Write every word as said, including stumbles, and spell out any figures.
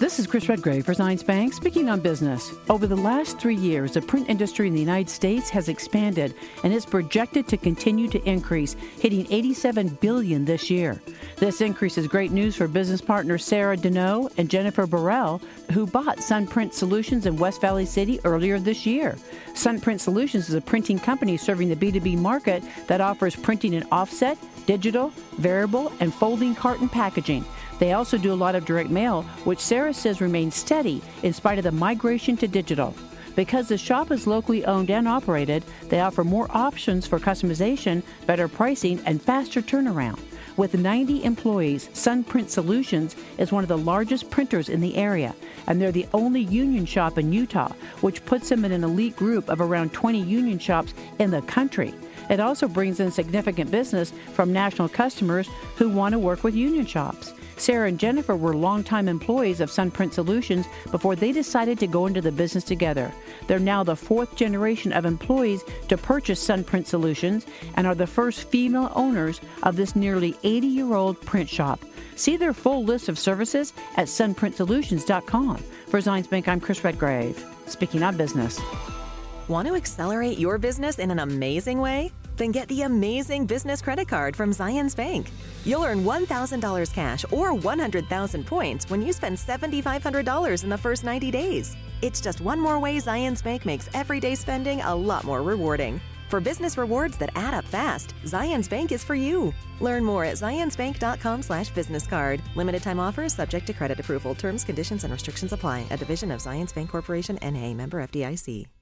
This is Chris Redgrave for Zions Bank, speaking on business. Over the last three years, the print industry in the United States has expanded and is projected to continue to increase, hitting eighty-seven billion dollars this year. This increase is great news for business partners Sarah Deneau and Jennifer Burrell, who bought Sunprint Solutions in West Valley City earlier this year. Sunprint Solutions is a printing company serving the B two B market that offers printing in offset, digital, variable, and folding carton packaging. They also do a lot of direct mail, which Sarah says remains steady in spite of the migration to digital. Because the shop is locally owned and operated, they offer more options for customization, better pricing, and faster turnaround. With ninety employees, Sunprint Solutions is one of the largest printers in the area, and they're the only union shop in Utah, which puts them in an elite group of around twenty union shops in the country. It also brings in significant business from national customers who want to work with union shops. Sarah and Jennifer were longtime employees of Sunprint Solutions before they decided to go into the business together. They're now the fourth generation of employees to purchase Sunprint Solutions and are the first female owners of this nearly eighty-year-old print shop. See their full list of services at sunprint solutions dot com. For Zions Bank, I'm Chris Redgrave, speaking on business. Want to accelerate your business in an amazing way? Then get the Amazing Business Credit Card from Zions Bank. You'll earn one thousand dollars cash or one hundred thousand points when you spend seven thousand five hundred dollars in the first ninety days. It's just one more way Zions Bank makes everyday spending a lot more rewarding. For business rewards that add up fast, Zions Bank is for you. Learn more at zions bank dot com slash business card. Limited time offers subject to credit approval. Terms, conditions, and restrictions apply. A division of Zions Bank Corporation, N A, member F D I C.